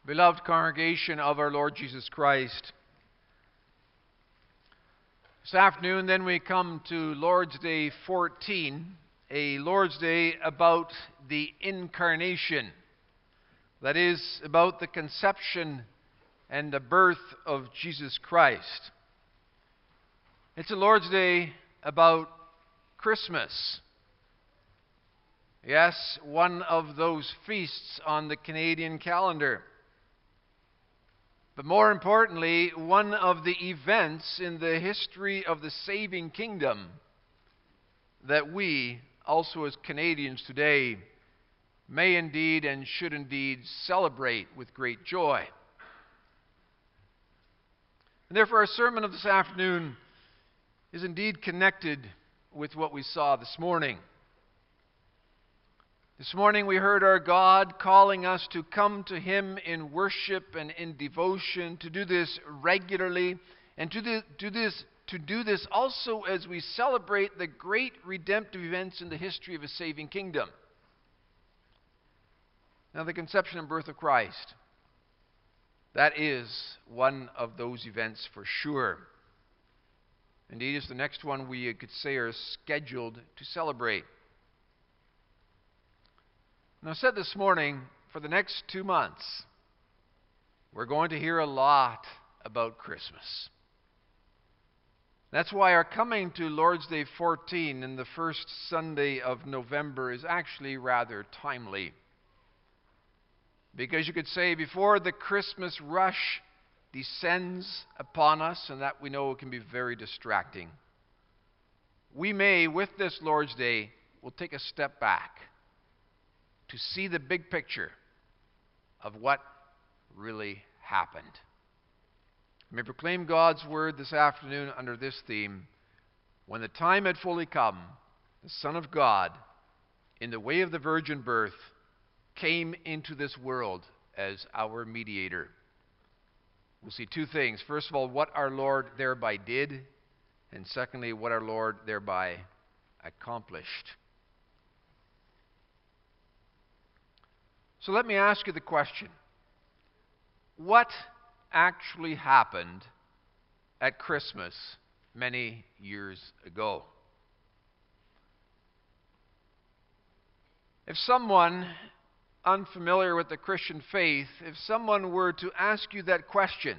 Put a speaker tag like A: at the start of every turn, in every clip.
A: Beloved congregation of our Lord Jesus Christ, this afternoon then we come to Lord's Day 14, a Lord's Day about the Incarnation. That is, about the conception and the birth of Jesus Christ. It's a Lord's Day about Christmas. Yes, one of those feasts on the Canadian calendar. But more importantly, one of the events in the history of the saving kingdom that we, also as Canadians today, may indeed and should indeed celebrate with great joy. And therefore our sermon of this afternoon is indeed connected with what we saw this morning. This morning we heard our God calling us to come to Him in worship and in devotion, to do this regularly, and to do this also as we celebrate the great redemptive events in the history of a saving kingdom. Now, the conception and birth of Christ, that is one of those events for sure. Indeed, it's the next one we could say are scheduled to celebrate. Now, I said this morning, for the next 2 months, we're going to hear a lot about Christmas. That's why our coming to Lord's Day 14 in the first Sunday of November is actually rather timely. Because you could say before the Christmas rush descends upon us, and that we know can be very distracting, we may, with this Lord's Day, will take a step back to see the big picture of what really happened. I may proclaim God's word this afternoon under this theme: when the time had fully come, the Son of God, in the way of the virgin birth, came into this world as our mediator. We'll see two things. First of all, what our Lord thereby did, and secondly, what our Lord thereby accomplished. So let me ask you the question: what actually happened at Christmas many years ago? If someone unfamiliar with the Christian faith, if someone were to ask you that question,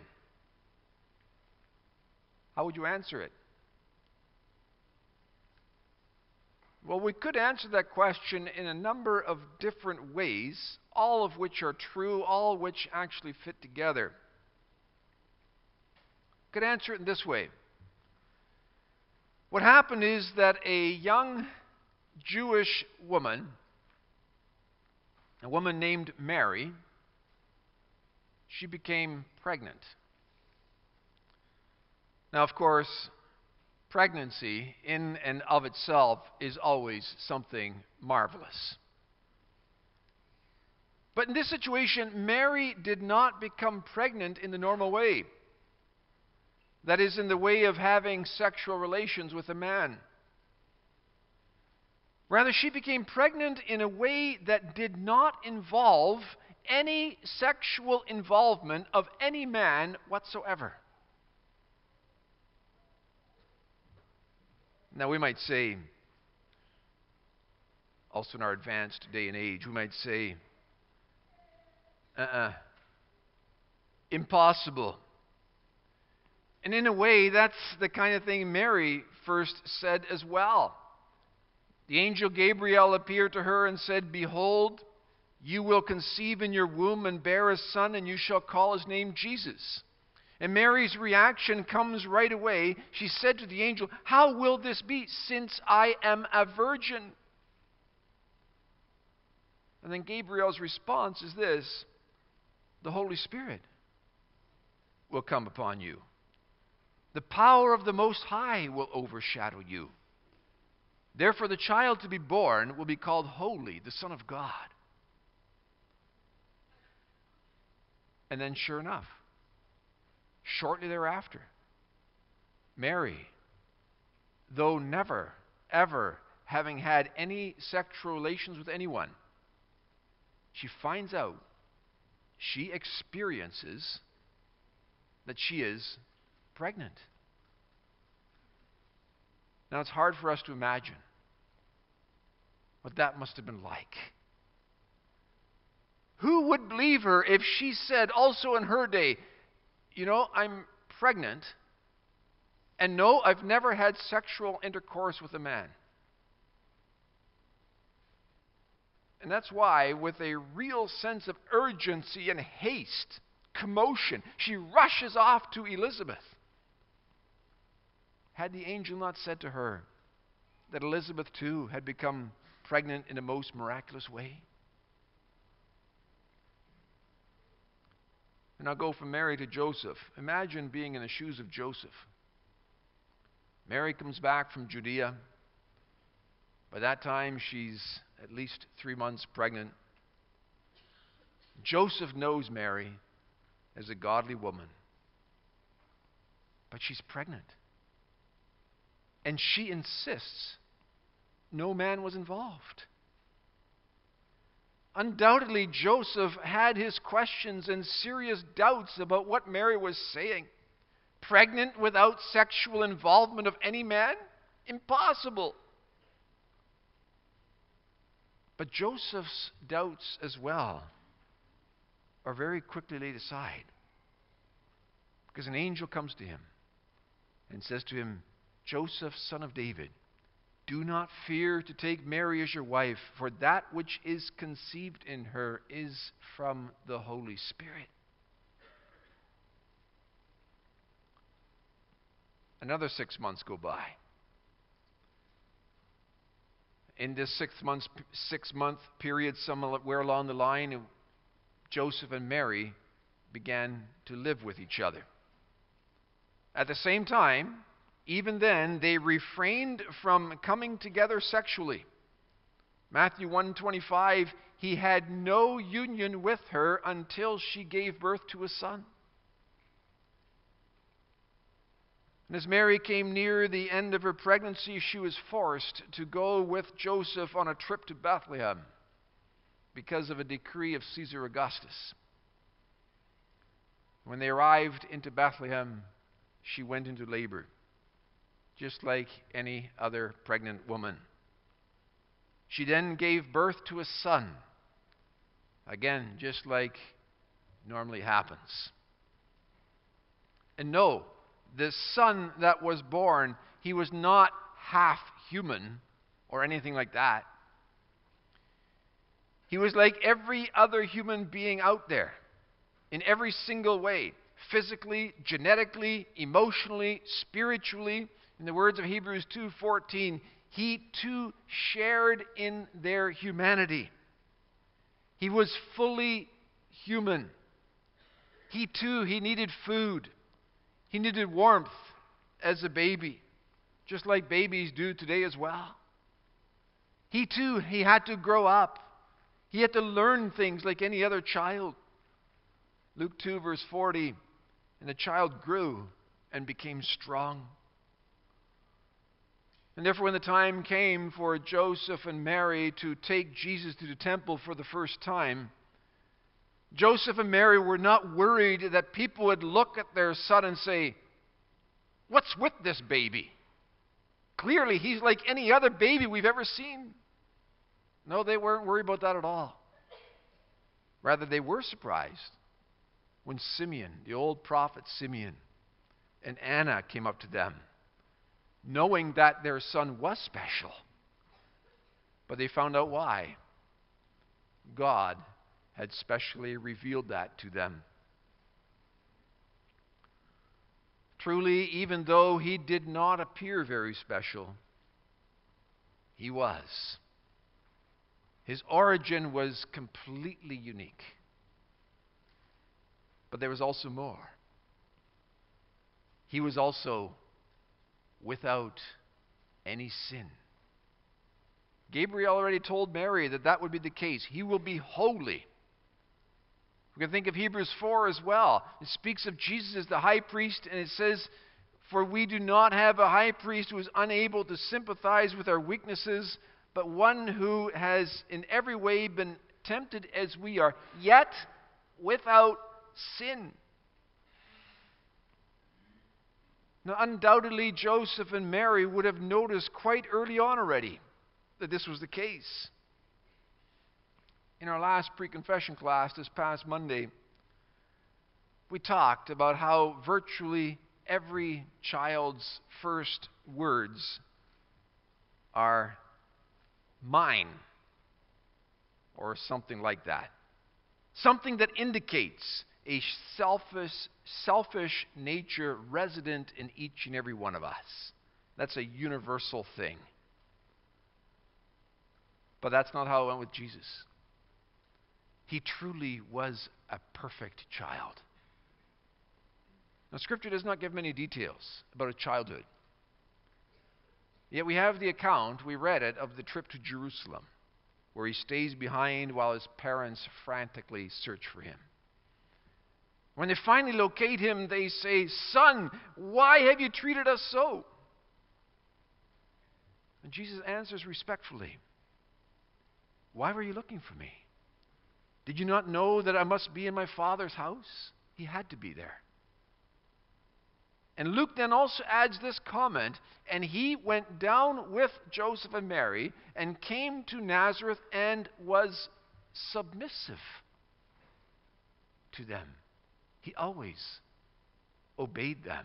A: how would you answer it? Well, we could answer that question in a number of different ways, all of which are true, all of which actually fit together. We could answer it in this way. What happened is that a young Jewish woman, a woman named Mary, she became pregnant. Now, of course, pregnancy in and of itself is always something marvelous. But in this situation, Mary did not become pregnant in the normal way. That is, in the way of having sexual relations with a man. Rather, she became pregnant in a way that did not involve any sexual involvement of any man whatsoever. Now, we might say, also in our advanced day and age, we might say, impossible. And in a way, that's the kind of thing Mary first said as well. The angel Gabriel appeared to her and said, "Behold, you will conceive in your womb and bear a son, and you shall call his name Jesus." And Mary's reaction comes right away. She said to the angel, "How will this be, since I am a virgin?" And then Gabriel's response is this: "The Holy Spirit will come upon you. The power of the Most High will overshadow you. Therefore, the child to be born will be called Holy, the Son of God." And then, sure enough, shortly thereafter, Mary, though never, ever having had any sexual relations with anyone, she finds out she experiences that she is pregnant. Now, it's hard for us to imagine what that must have been like. Who would believe her if she said also in her day, I'm pregnant, and no, I've never had sexual intercourse with a man. And that's why, with a real sense of urgency and haste, commotion, she rushes off to Elizabeth. Had the angel not said to her that Elizabeth too had become pregnant in a most miraculous way? And I'll go from Mary to Joseph. Imagine being in the shoes of Joseph. Mary comes back from Judea. By that time, she's at least 3 months pregnant. Joseph knows Mary as a godly woman. But she's pregnant. And she insists no man was involved. Undoubtedly, Joseph had his questions and serious doubts about what Mary was saying. Pregnant without sexual involvement of any man? Impossible. But Joseph's doubts as well are very quickly laid aside. Because an angel comes to him and says to him, Joseph, son of David, do not fear to take Mary as your wife, for that which is conceived in her is from the Holy Spirit. Another 6 months go by. In this 6-month period, somewhere along the line, Joseph and Mary began to live with each other. At the same time, even then, they refrained from coming together sexually. Matthew 1:25, he had no union with her until she gave birth to a son. And as Mary came near the end of her pregnancy, she was forced to go with Joseph on a trip to Bethlehem because of a decree of Caesar Augustus. When they arrived into Bethlehem, she went into labor, just like any other pregnant woman. She then gave birth to a son, again, just like normally happens. And no, the son that was born, he was not half human or anything like that. He was like every other human being out there, in every single way, physically, genetically, emotionally, spiritually. In the words of Hebrews 2:14, he too shared in their humanity. He was fully human. He too, he needed food. He needed warmth as a baby, just like babies do today as well. He too, he had to grow up. He had to learn things like any other child. Luke 2 verse 40, and the child grew and became strong. And therefore, when the time came for Joseph and Mary to take Jesus to the temple for the first time, Joseph and Mary were not worried that people would look at their son and say, "What's with this baby? Clearly, he's like any other baby we've ever seen." No, they weren't worried about that at all. Rather, they were surprised when Simeon, the old prophet Simeon, and Anna came up to them, knowing that their son was special. But they found out why. God had specially revealed that to them. Truly, even though he did not appear very special, he was. His origin was completely unique. But there was also more. He was also without any sin. Gabriel already told Mary that that would be the case. He will be holy. We can think of Hebrews 4 as well. It speaks of Jesus as the high priest, and it says, "For we do not have a high priest who is unable to sympathize with our weaknesses, but one who has in every way been tempted as we are, yet without sin. Now, undoubtedly, Joseph and Mary would have noticed quite early on already that this was the case. In our last pre-confession class this past Monday, we talked about how virtually every child's first words are mine, or something like that. Something that indicates a selfish nature resident in each and every one of us. That's a universal thing. But that's not how it went with Jesus. He truly was a perfect child. Now, Scripture does not give many details about his childhood. Yet we have the account, we read it, of the trip to Jerusalem, where he stays behind while his parents frantically search for him. When they finally locate him, they say, "Son, why have you treated us so?" And Jesus answers respectfully, "Why were you looking for me? Did you not know that I must be in my Father's house?" He had to be there. And Luke then also adds this comment, "And he went down with Joseph and Mary and came to Nazareth and was submissive to them." He always obeyed them.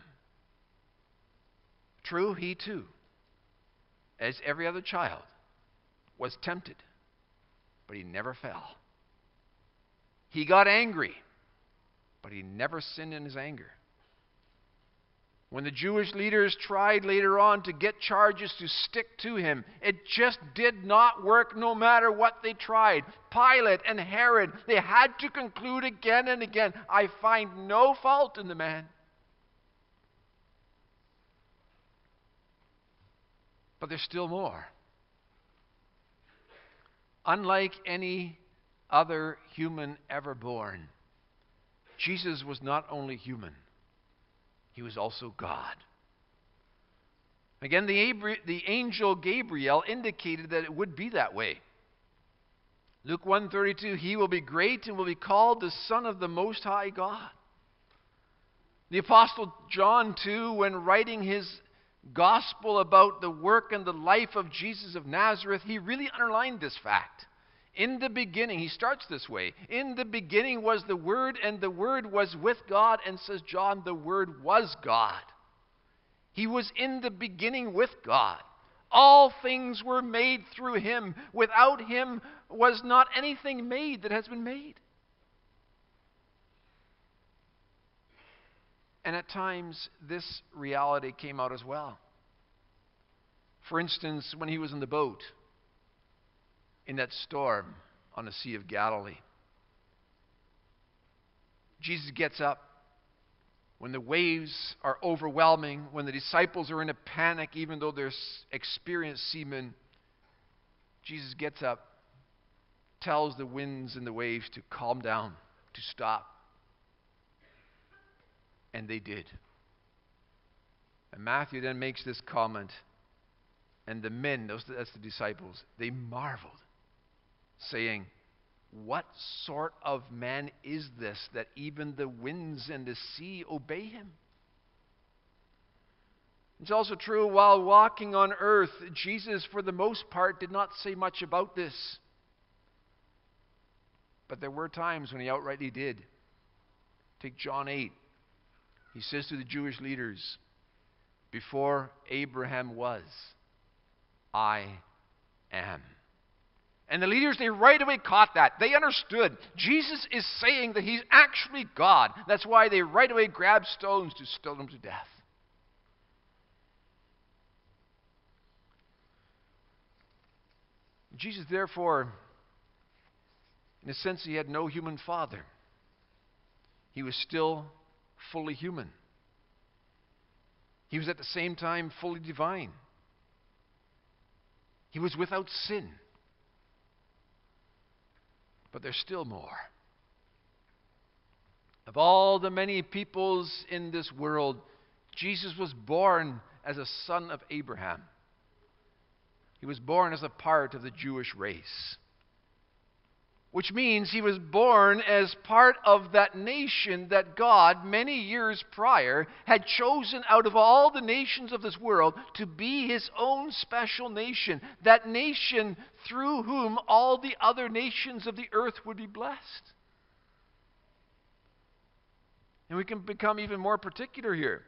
A: True, he too, as every other child, was tempted, but he never fell. He got angry, but he never sinned in his anger. When the Jewish leaders tried later on to get charges to stick to him, it just did not work no matter what they tried. Pilate and Herod, they had to conclude again and again, "I find no fault in the man." But there's still more. Unlike any other human ever born, Jesus was not only human, he was also God. Again, the angel Gabriel indicated that it would be that way. Luke 1:32, "He will be great and will be called the Son of the Most High God." The Apostle John, too, when writing his gospel about the work and the life of Jesus of Nazareth, he really underlined this fact. In the beginning, he starts this way, "In the beginning was the Word, and the Word was with God," and says John, the Word was God. He was in the beginning with God. All things were made through him. Without him was not anything made that has been made. And at times, this reality came out as well. For instance, when he was in the boat, in that storm on the Sea of Galilee. Jesus gets up when the waves are overwhelming, when the disciples are in a panic, even though they're experienced seamen. Jesus gets up, tells the winds and the waves to calm down, to stop. And they did. And Matthew then makes this comment, and the men, that's the disciples, they marveled, saying, "What sort of man is this that even the winds and the sea obey him?" It's also true, while walking on earth, Jesus, for the most part, did not say much about this. But there were times when he outrightly did. Take John 8. He says to the Jewish leaders, "Before Abraham was, I am." And the leaders, they right away caught that. They understood. Jesus is saying that he's actually God. That's why they right away grabbed stones to stone him to death. Jesus, therefore, in a sense, he had no human father. He was still fully human. He was at the same time fully divine. He was without sin. But there's still more. Of all the many peoples in this world, Jesus was born as a son of Abraham. He was born as a part of the Jewish race. which means he was born as part of that nation that God, many years prior, had chosen out of all the nations of this world to be his own special nation, that nation through whom all the other nations of the earth would be blessed. And we can become even more particular here.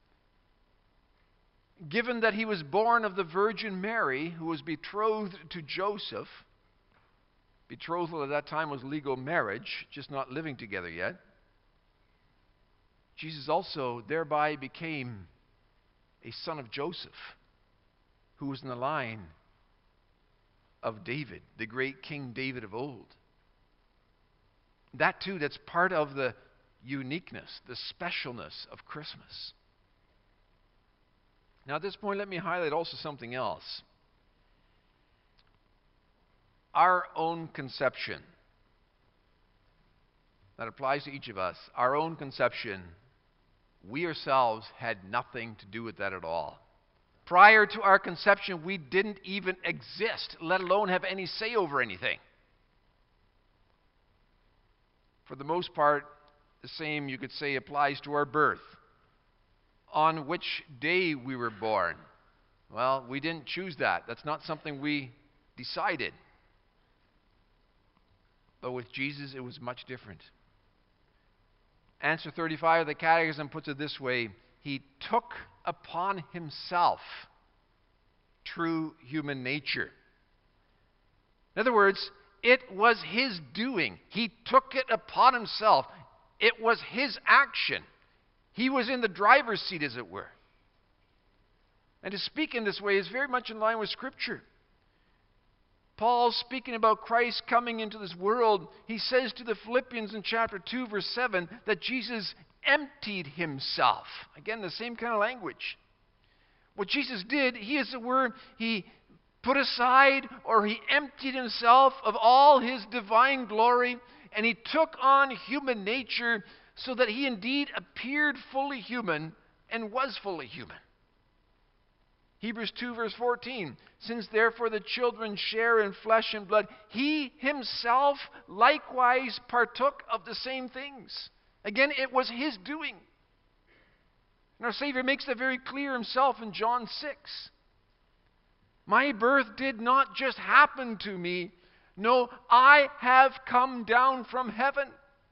A: Given that he was born of the Virgin Mary, who was betrothed to Joseph. Betrothal at that time was legal marriage, just not living together yet. Jesus also thereby became a son of Joseph, who was in the line of David, the great King David of old. That too, that's part of the uniqueness, the specialness of Christmas. Now at this point, let me highlight also something else. Our own conception, that applies to each of us, our own conception, we ourselves had nothing to do with that at all. Prior to our conception, we didn't even exist, let alone have any say over anything. For the most part, the same, you could say, applies to our birth. On which day we were born? Well, we didn't choose that. That's not something we decided. But with Jesus, it was much different. Answer 35 of the Catechism puts it this way: he took upon himself true human nature. In other words, it was his doing. He took it upon himself. It was his action. He was in the driver's seat, as it were. And to speak in this way is very much in line with Scripture. Paul, speaking about Christ coming into this world, he says to the Philippians in chapter 2, verse 7, that Jesus emptied himself. Again, the same kind of language. What Jesus did, he, as it were, he put aside, or he emptied himself of all his divine glory, and he took on human nature so that he indeed appeared fully human and was fully human. Hebrews 2 verse 14, since therefore the children share in flesh and blood, he himself likewise partook of the same things. Again, it was his doing. And our Savior makes that very clear himself in John 6. My birth did not just happen to me. No, I have come down from heaven.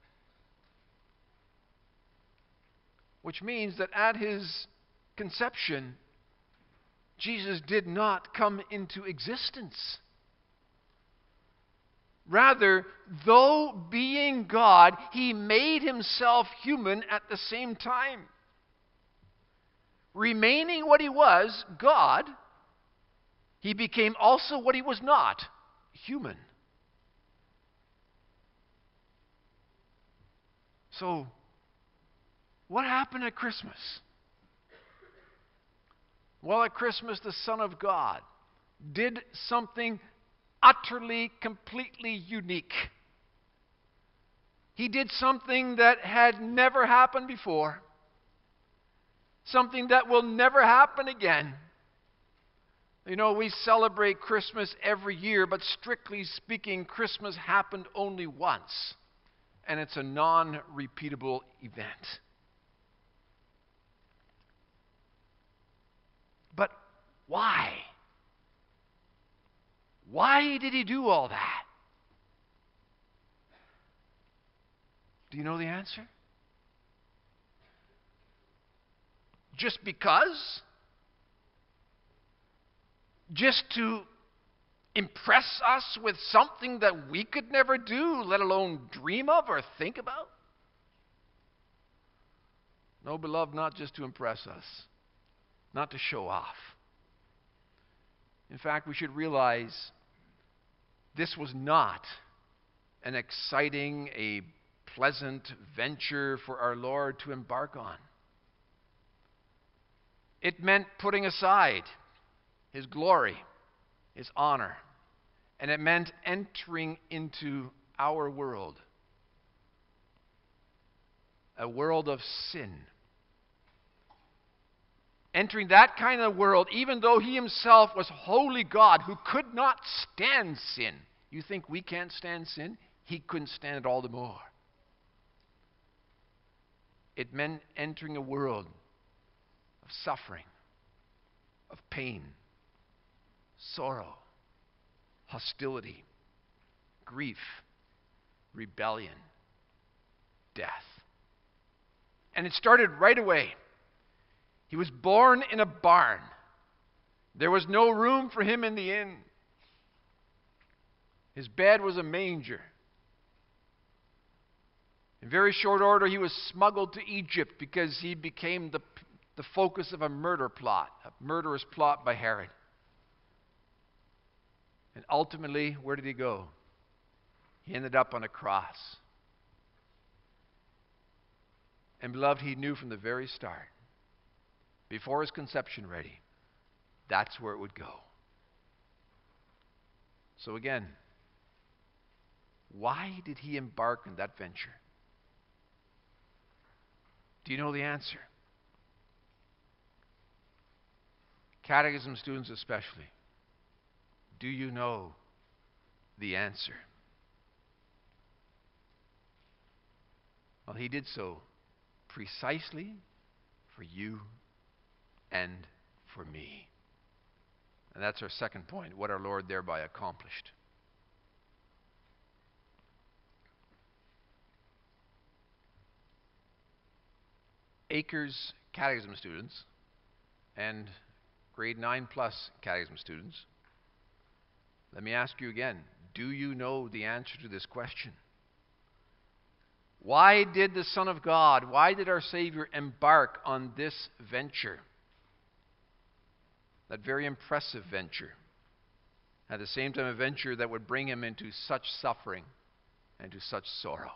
A: Which means that at his conception, Jesus did not come into existence. Rather, though being God, he made himself human at the same time. Remaining what he was, God, he became also what he was not, human. So, what happened at Christmas? Well, at Christmas, the Son of God did something utterly, completely unique. He did something that had never happened before. Something that will never happen again. You know, we celebrate Christmas every year, but strictly speaking, Christmas happened only once. And it's a non-repeatable event. But why? Why did he do all that? Do you know the answer? Just because? Just to impress us with something that we could never do, let alone dream of or think about? No, beloved, not just to impress us, not to show off. In fact, we should realize this was not an exciting, a pleasant venture for our Lord to embark on. It meant putting aside his glory, his honor, and it meant entering into our world, a world of sin. Entering that kind of world, even though he himself was holy God who could not stand sin. You think we can't stand sin? he couldn't stand it all the more. It meant entering a world of suffering, of pain, sorrow, hostility, grief, rebellion, death. And it started right away. He was born in a barn. There was no room for him in the inn. His bed was a manger. In very short order, he was smuggled to Egypt because he became the focus of a murder plot, a murderous plot by Herod. And ultimately, where did he go? He ended up on a cross. And beloved, he knew from the very start, before his conception ready, that's where it would go. So again, why did he embark on that venture? Do you know the answer? Catechism students especially, do you know the answer? Well, he did so precisely for you and for me. And that's our second point, what our Lord thereby accomplished. Acres Catechism students and grade 9 plus Catechism students, let me ask you again, do you know the answer to this question? Why did the Son of God, why did our Savior embark on this venture? That very impressive venture. At the same time, a venture that would bring him into such suffering and to such sorrow.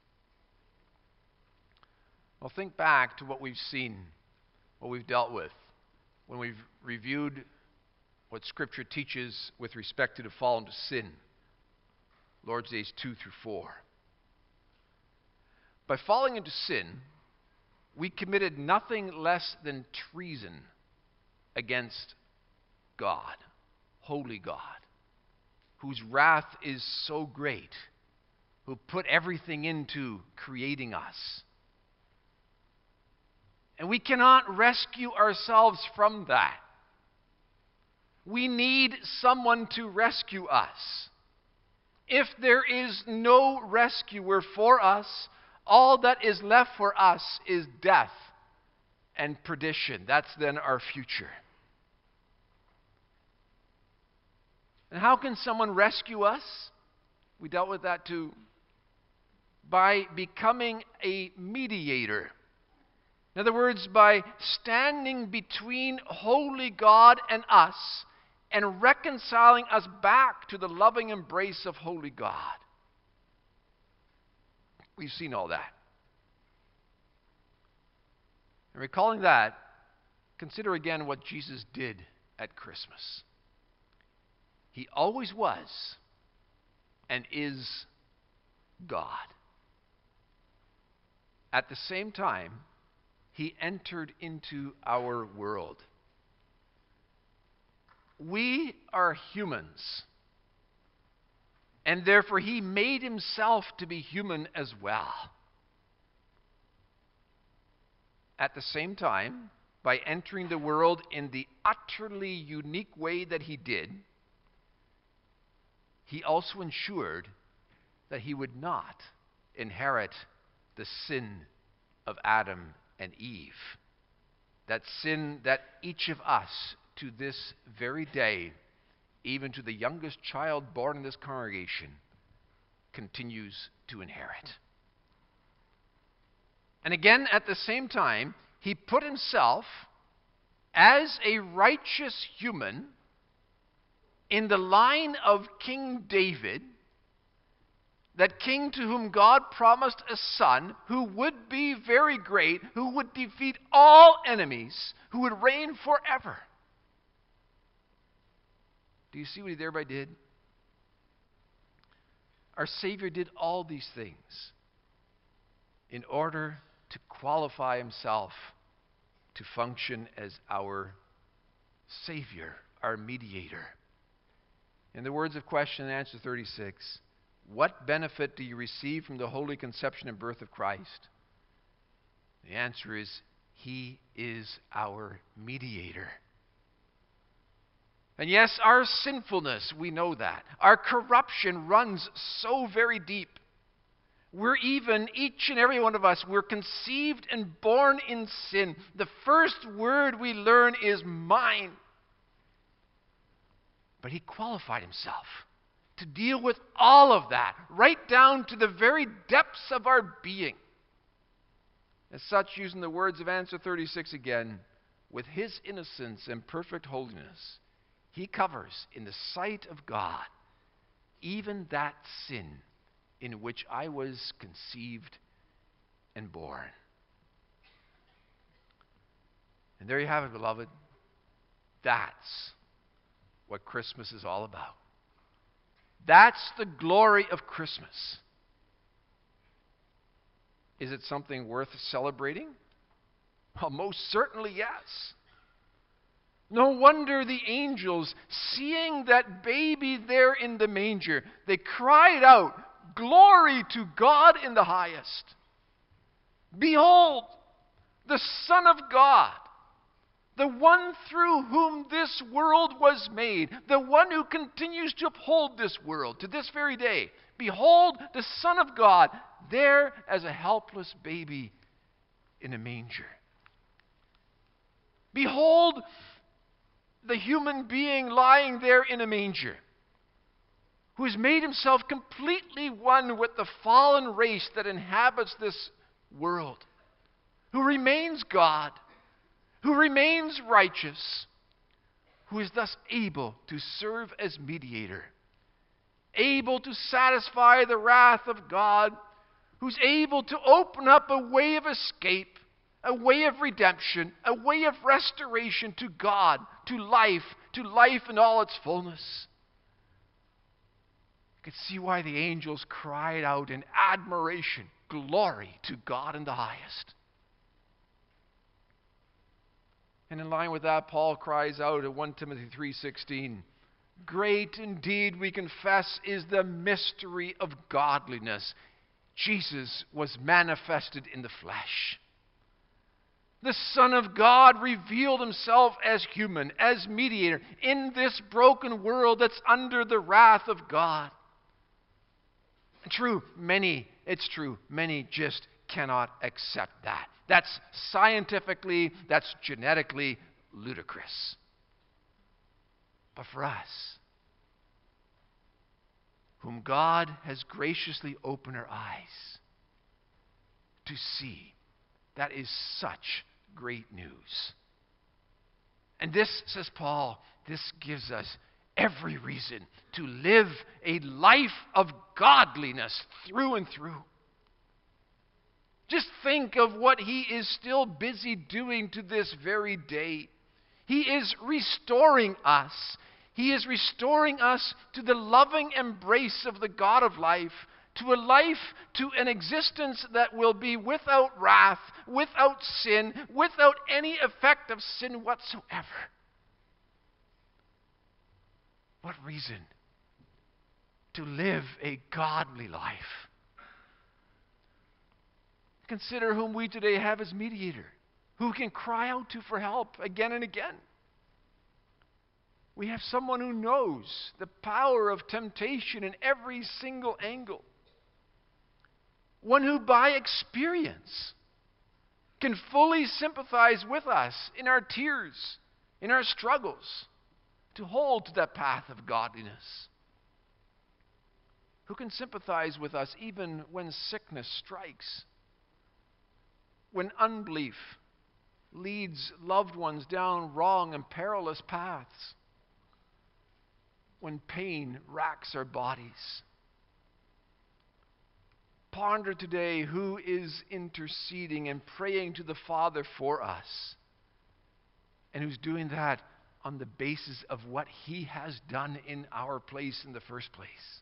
A: Well, think back to what we've seen, what we've dealt with, when we've reviewed what Scripture teaches with respect to the fall into sin. Lord's Days 2 through 4. By falling into sin, we committed nothing less than treason against God, holy God, whose wrath is so great, who put everything into creating us. And we cannot rescue ourselves from that. We need someone to rescue us. If there is no rescuer for us, all that is left for us is death and perdition. That's then our future. And how can someone rescue us? We dealt with that too. By becoming a mediator. In other words, by standing between holy God and us and reconciling us back to the loving embrace of holy God. We've seen all that. And recalling that, consider again what Jesus did at Christmas. He always was and is God. At the same time, he entered into our world. We are humans, and therefore he made himself to be human as well. At the same time, by entering the world in the utterly unique way that he did, he also ensured that he would not inherit the sin of Adam and Eve. That sin that each of us to this very day, even to the youngest child born in this congregation, continues to inherit. And again, at the same time, he put himself as a righteous human in the line of King David, that king to whom God promised a son who would be very great, who would defeat all enemies, who would reign forever. Do you see what he thereby did? Our Savior did all these things in order to qualify himself to function as our Savior, our mediator. In the words of question and answer 36, what benefit do you receive from the holy conception and birth of Christ? The answer is, He is our mediator. And yes, our sinfulness, we know that. Our corruption runs so very deep. We're even, each and every one of us, we're conceived and born in sin. The first word we learn is mine. But He qualified Himself to deal with all of that, right down to the very depths of our being. As such, using the words of answer 36 again, with His innocence and perfect holiness, He covers in the sight of God even that sin in which I was conceived and born. And there you have it, beloved. That's what Christmas is all about. That's the glory of Christmas. Is it something worth celebrating? Well, most certainly yes. No wonder the angels, seeing that baby there in the manger, they cried out, "Glory to God in the highest. Behold, the Son of God, the one through whom this world was made, the one who continues to uphold this world to this very day. Behold, the Son of God, there as a helpless baby in a manger. Behold, the human being lying there in a manger, who has made himself completely one with the fallen race that inhabits this world, who remains God, who remains righteous, who is thus able to serve as mediator, able to satisfy the wrath of God, who's able to open up a way of escape, a way of redemption, a way of restoration to God, to life in all its fullness. You could see why the angels cried out in admiration, "Glory to God in the highest." And in line with that, Paul cries out in 1 Timothy 3:16, "Great indeed, we confess, is the mystery of godliness. Jesus was manifested in the flesh. The Son of God revealed Himself as human, as mediator, in this broken world that's under the wrath of God." It's true, many just cannot accept that. That's scientifically, that's genetically ludicrous. But for us, whom God has graciously opened our eyes to see, that is such great news. And this, says Paul, this gives us every reason to live a life of godliness through and through. Just think of what He is still busy doing to this very day. He is restoring us. He is restoring us to the loving embrace of the God of life, to a life, to an existence that will be without wrath, without sin, without any effect of sin whatsoever. What reason to live a godly life? Consider whom we today have as mediator, who can cry out to for help again and again. We have someone who knows the power of temptation in every single angle. One who by experience can fully sympathize with us in our tears, in our struggles, to hold to that path of godliness. Who can sympathize with us even when sickness strikes, when unbelief leads loved ones down wrong and perilous paths, when pain racks our bodies. Ponder today who is interceding and praying to the Father for us, and who's doing that on the basis of what He has done in our place in the first place.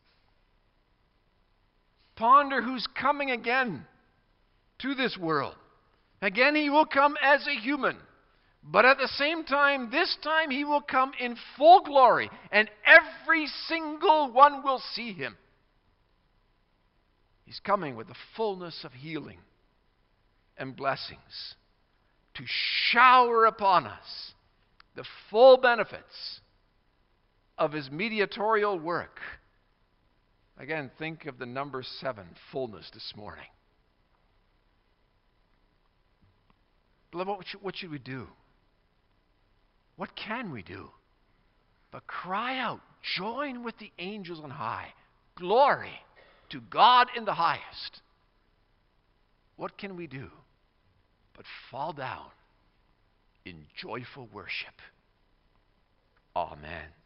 A: Ponder who's coming again to this world. Again, He will come as a human. But at the same time, this time He will come in full glory, and every single one will see Him. He's coming with the fullness of healing and blessings to shower upon us the full benefits of his mediatorial work. Again, think of the number 7, fullness, this morning. Beloved, what should we do? What can we do? But cry out, join with the angels on high. Glory to God in the highest. What can we do but fall down in joyful worship? Amen.